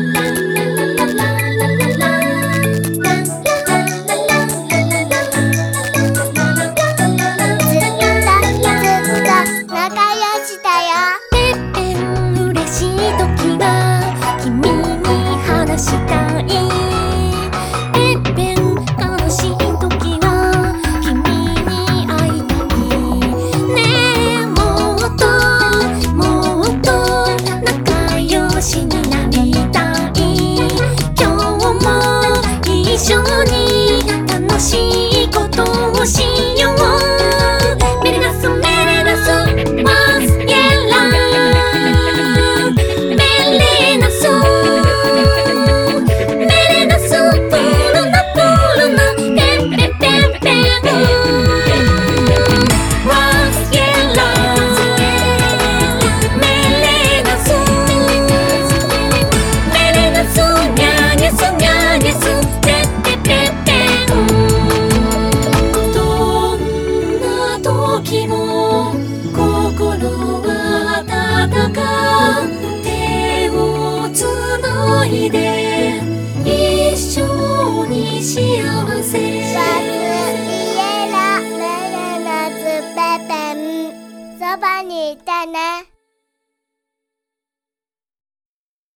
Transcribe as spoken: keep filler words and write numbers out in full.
一緒に楽しいことをしよう。メレナスメレナスマスゲラメレナスメレナスプルナプルナペンペンペンペンマスゲラメレナスメレナスニャニャスニャニャス時も心は温か手をつないで一緒に幸せバスイエラメレナスペペンそばにいてね。